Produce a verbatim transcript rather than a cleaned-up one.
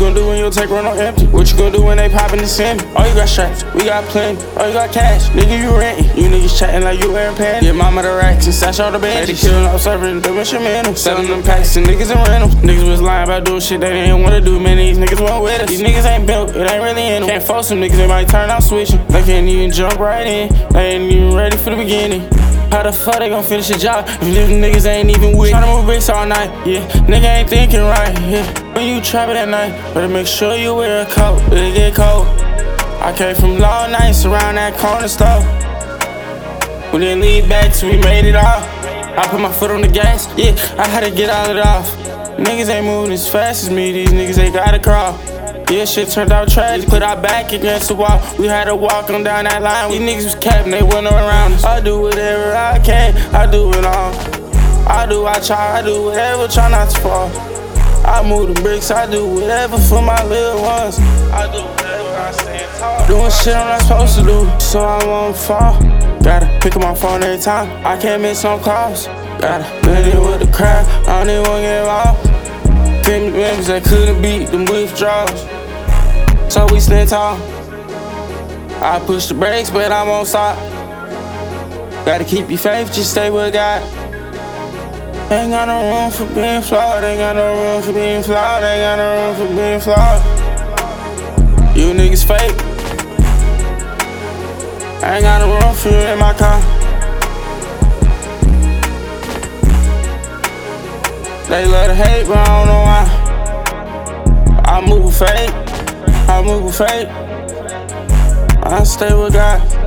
gonna do when your tank run on empty? What you gonna do when they poppin' the semi? Oh, you got straps, we got plenty. Oh, you got cash, nigga, you rentin'. You niggas chatting like you wearing pants. Get mama the racks and stash all the benches. They killin' up serving them instrumentals. Sellin' them packs to niggas and rentals. Niggas was lying about doing shit they didn't wanna do. Man, these niggas won't with us. These niggas ain't built, it ain't really in them. Can't force them niggas, they might turn out switching. They can't even jump right in. They ain't even ready for the beginning. How the fuck they gon' finish the job if these niggas ain't even with? Tryna move bricks all night, yeah. Nigga ain't thinking right, yeah. When you trappin' at night, better make sure you wear a coat, it get cold. I came from long nights around that corner store. We didn't leave back till we made it off. I put my foot on the gas, yeah, I had to get all it off. Niggas ain't moving as fast as me, these niggas ain't gotta crawl. Yeah, shit turned out tragic, put our back against the wall. We had to walk on down that line. These niggas was capping, they wasn't around us. I do whatever I can, I do it all. I do, I try, I do whatever, try not to fall. I move the bricks, I do whatever for my little ones. I do whatever, I stand tall. Doing shit I'm not supposed to do, so I won't fall. Gotta pick up my phone every time, I can't miss no calls. Gotta blend in with the crowd, I don't even wanna get involved. Family members that couldn't beat them withdrawals. So we stand tall. I push the brakes, but I won't stop. Gotta keep your faith, just stay with God. Ain't got no room for being flawed. Ain't got no room for being flawed. Ain't got no room for being flawed. You niggas fake. Ain't got no room for you in my car. They love to hate, but I don't know why. I move with fate. I move with fate. I stay with God.